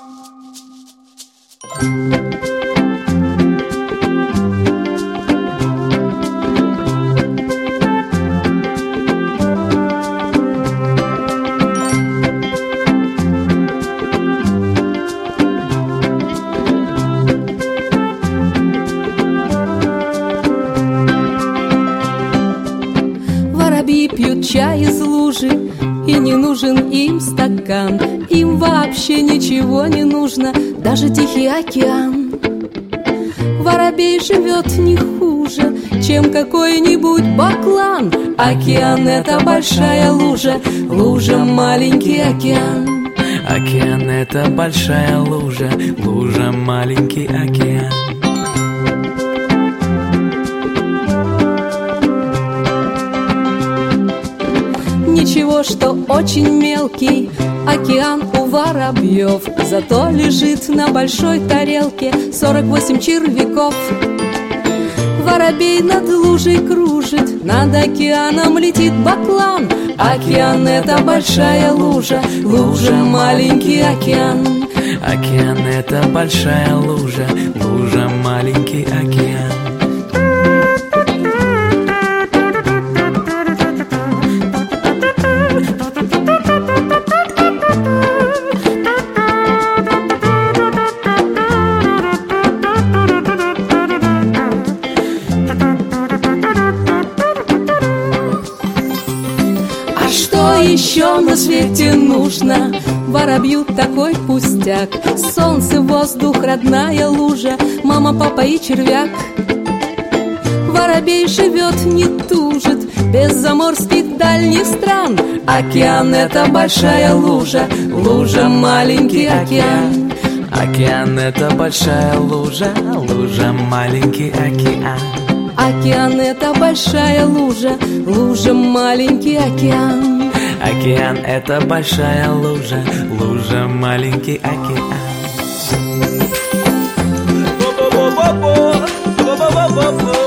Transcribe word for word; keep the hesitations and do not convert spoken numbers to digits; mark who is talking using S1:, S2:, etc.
S1: Воробьи пьют чай из лужи, и не нужен им стакан. Им вообще ничего не нужно, даже Тихий океан. Воробей живет не хуже, чем какой-нибудь баклан. Океан — это большая лужа, лужа — маленький океан.
S2: Океан — это большая лужа, лужа — маленький океан.
S1: Ничего, что очень мелкий океан у воробьев, зато лежит на большой тарелке сорок восемь червяков. Воробей над лужей кружит, над океаном летит баклан. Океан — это большая лужа, лужа — маленький океан.
S2: Океан — это большая лужа, лужа — маленький океан.
S1: Еще на свете нужно воробью такой пустяк: солнце, воздух, родная лужа, мама, папа и червяк. Воробей живет, не тужит, без заморских дальних стран. Океан — это большая лужа, лужа — маленький океан.
S2: Океан — это большая лужа, лужа — маленький океан.
S1: Океан — это большая лужа, лужа — маленький океан.
S2: Океан — это большая лужа, лужа — маленький океан.